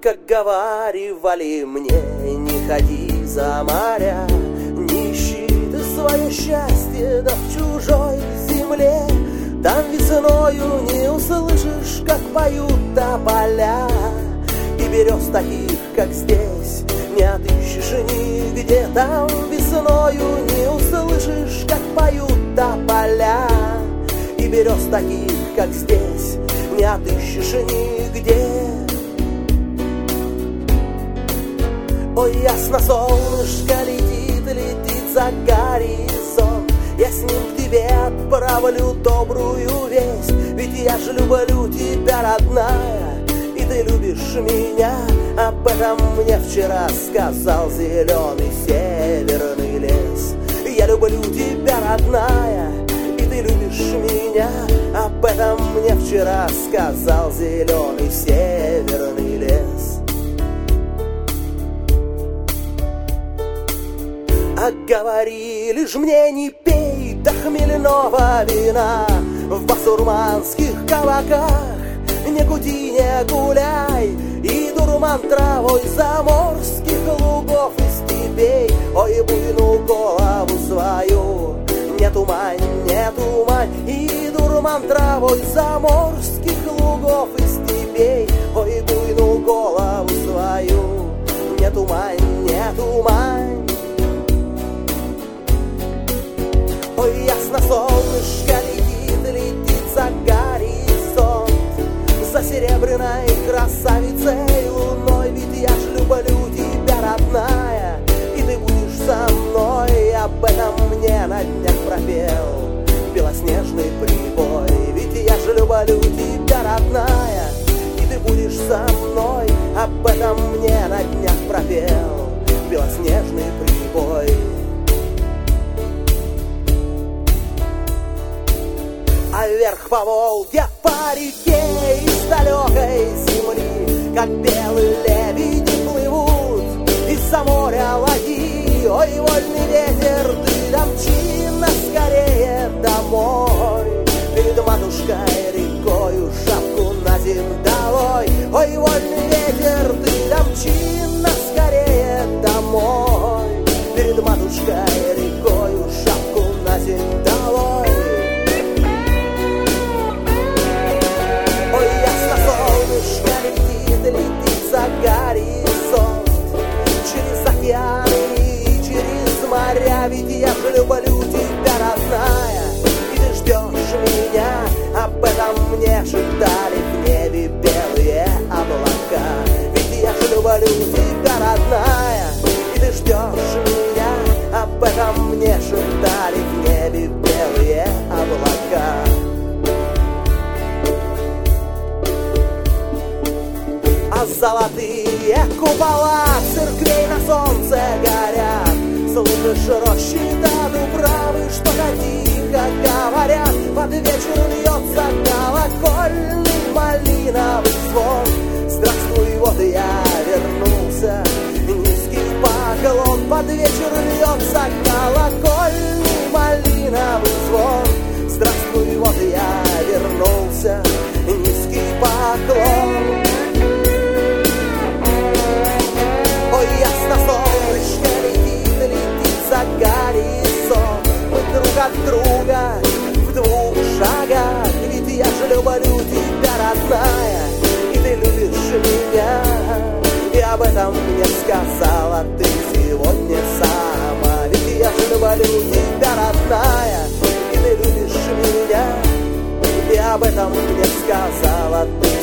как говаривали мне, не ходи за моря, не ищи ты свое счастье, да в чужой земле. Там весною не услышишь, как поют тополя, и берез таких, как здесь, не отыщешь нигде. Там весною не услышишь, как поют тополя, и берез таких, как здесь, не отыщешь нигде. Ой, ясно солнышко летит, летит за горизонт, я с ним к тебе отправлю добрую весть. Ведь я же люблю тебя, родная, и ты любишь меня. Об этом мне вчера сказал зеленый северный лес. Я люблю тебя, родная, и ты любишь меня. Об этом мне вчера сказал зеленый северный лес. А говорили ж мне, не пей до хмельного вина в басурманских кабаках, не кути, не гуляй, и дурман травой заморских лугов и степей. Ой, буйну голову свою, не тумань, не тумань, и дурман травой заморских лугов и степей. Ой, буйну голову свою, не тумань, не тумань. Ой, ясно солнышко летит, летит за горизонт, за серебряной красавицей луной. Ведь я ж люблю тебя, родная, и ты будешь со мной. Об этом мне на днях пропел белоснежный прибой. Ведь я же люблю тебя, родная, и ты будешь со мной. Об этом мне на днях пропел белоснежный прибой. А вверх по Волге, по реке из далекой земли, как белые лебеди плывут из-за моря ладьи. Ой, вольный ветер, ты домчи нас скорее домой. Перед матушкой рекою шапку на землю долой. Ой, вольный ветер, ты домчи нас скорее домой. Перед матушкой рекою шапку на землю долой. Летит за горизонт, через океаны и через моря. Ведь я же люблю тебя, родная, и ты ждешь меня. Об этом мне шептали в небе белые облака. Ведь я же люблю тебя, родная, и ты ждешь меня. Об этом мне шептали в небе белые облака. А золотые купола церквей на солнце горят. Слышишь рощи да дубравы, что-то тихо говорят. Под вечер льется колокольный малиновый звон. Здравствуй, вот я вернулся, низкий поклон. Под вечер льется колокольный малиновый звон. Здравствуй, вот я вернулся, низкий поклон. Ой, ясно солнышко летит, летит за горизонт. Мы друг от друга в двух шагах. Ведь я же люблю тебя, родная, и ты любишь меня. И об этом мне сказала ты сегодня сама. Ведь я же люблю тебя, родная, и ты любишь меня. И об этом мне сказала ты